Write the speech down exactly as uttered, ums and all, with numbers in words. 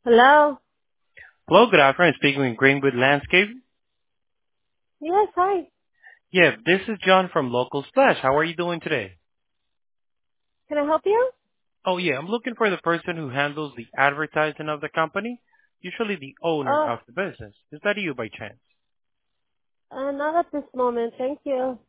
Hello? Hello, good afternoon. Speaking with Greenwood Landscape. Yes, hi. Yeah, this is John from Local Splash. How are you doing today? Can I help you? Oh yeah, I'm looking for the person who handles the advertising of the company, usually the owner Oh, of the business. Is that you by chance? uh, not at this moment, thank you.